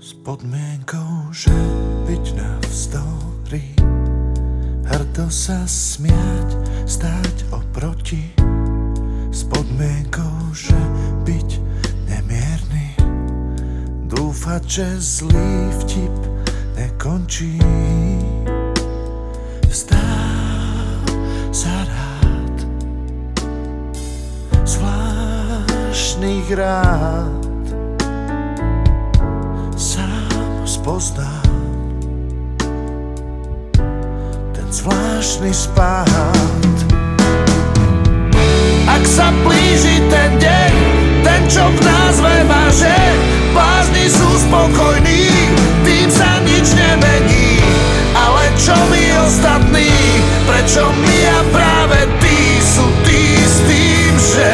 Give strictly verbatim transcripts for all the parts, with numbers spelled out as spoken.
S podmienkou, že byť navzdory, hrdo sa smiať, stáť oproti. S podmienkou, že byť nemierny, dúfať, že zlý vtip nekončí. Vzdám sa rád zvláštnych rád, poznám ten zvláštny spád. Ak sa blíži ten deň, ten čo v názve má, že blázni sú spokojní, tým sa nič nemení. Ale čo my ostatní, prečo my a práve tí sú tí s tým, že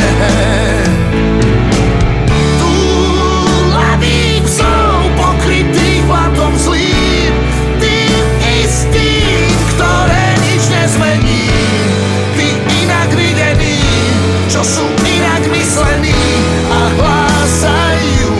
túlavých psov pokrytých blatom zlým, tým istým, ktoré nič nezmení. Tí inak videní, čo sú inak myslení a hlásajú.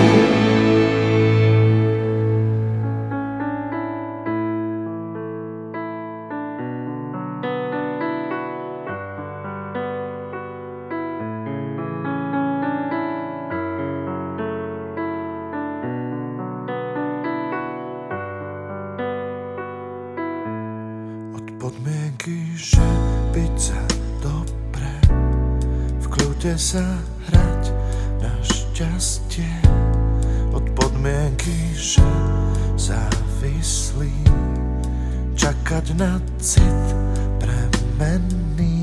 Podmienky, že byť sa dobre, v kľude sa hrať na šťastie. Od podmienky, že závislý, čakať na cit premenný.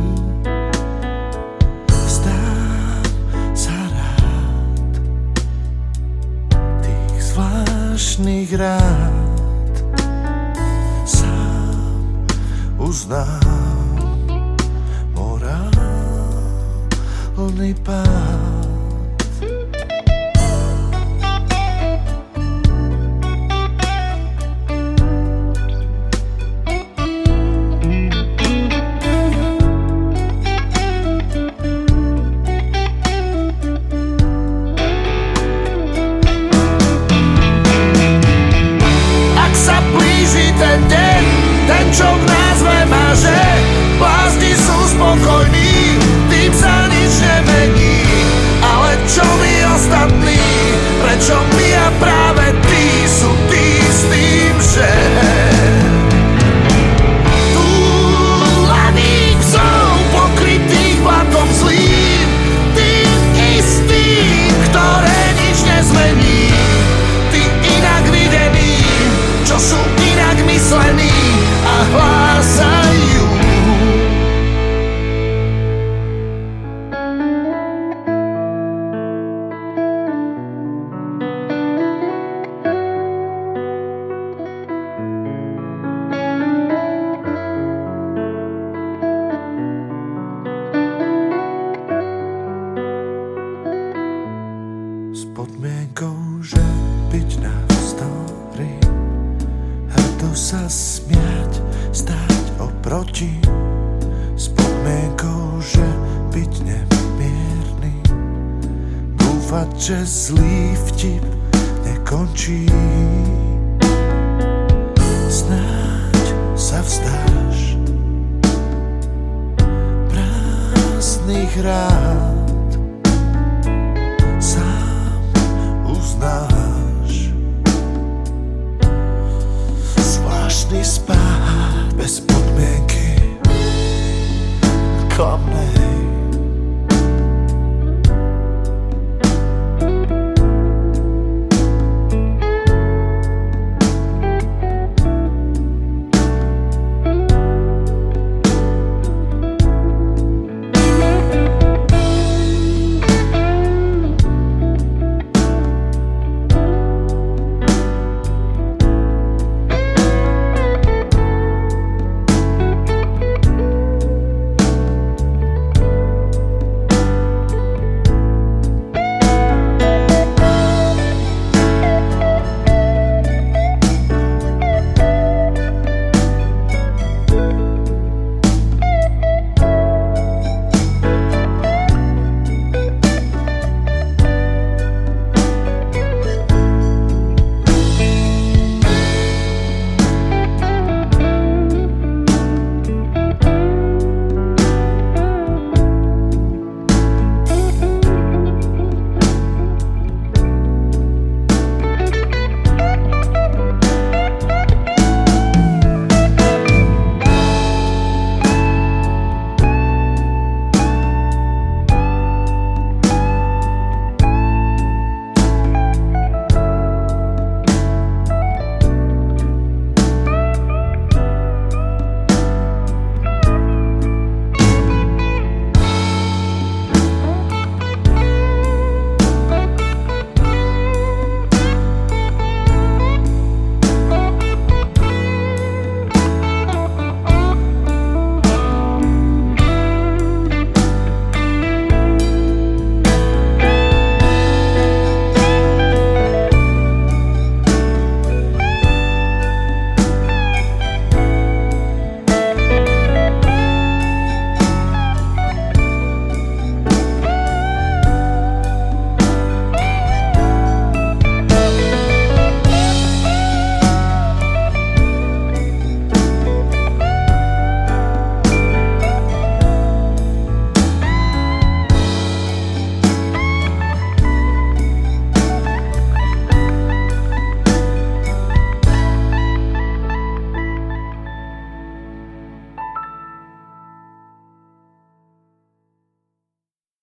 Vzdám sa rád tých zvláštnych rád, uznám morálny pád. Ak sa blíži ten deň, ten čo v názve má, že blázni sú spokojní, tým sa nič nemení. Ale čo my ostatní, prečo my a práve tí sú tí s tým, že túlavých psov pokrytých blatom zlým, tým istým, ktoré nič nezmení. Tí inak videní, čo sú inak myslení a hlásajú. S podmienkou, že byť navzdory, hrdo sa smiať, stáť oproti. S podmienkou, že byť nemierny, dúfať, že zlý vtip nekončí. Snáď sa vzdáš prázdnych rád, sám uznáš zvláštny spád bez podmienky klamnej.